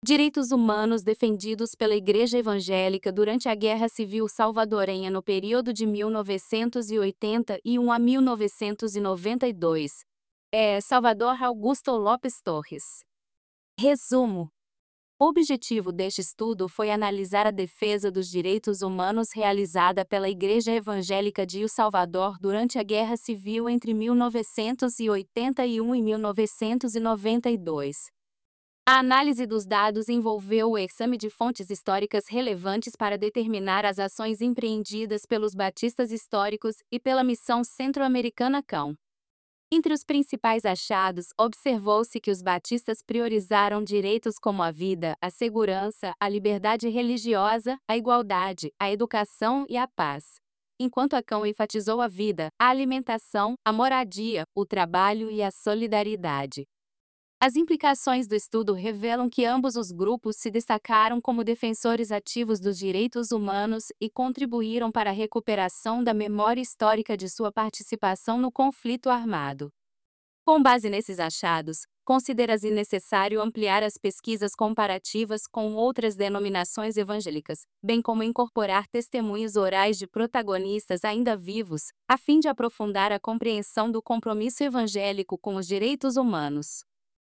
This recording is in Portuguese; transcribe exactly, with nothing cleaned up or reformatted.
Direitos humanos defendidos pela Igreja Evangélica durante a Guerra Civil Salvadorenha no período de mil novecentos e oitenta e um a mil novecentos e noventa e dois. É Salvador Augusto Lopes Torres. Resumo: o objetivo deste estudo foi analisar a defesa dos direitos humanos realizada pela Igreja Evangélica de El Salvador durante a Guerra Civil entre mil novecentos e oitenta e um e mil novecentos e noventa e dois. A análise dos dados envolveu o exame de fontes históricas relevantes para determinar as ações empreendidas pelos batistas históricos e pela Missão Centro-Americana C A M. Entre os principais achados, observou-se que os batistas priorizaram direitos como a vida, a segurança, a liberdade religiosa, a igualdade, a educação e a paz, enquanto a C A M enfatizou a vida, a alimentação, a moradia, o trabalho e a solidariedade. As implicações do estudo revelam que ambos os grupos se destacaram como defensores ativos dos direitos humanos e contribuíram para a recuperação da memória histórica de sua participação no conflito armado. Com base nesses achados, considera-se necessário ampliar as pesquisas comparativas com outras denominações evangélicas, bem como incorporar testemunhos orais de protagonistas ainda vivos, a fim de aprofundar a compreensão do compromisso evangélico com os direitos humanos.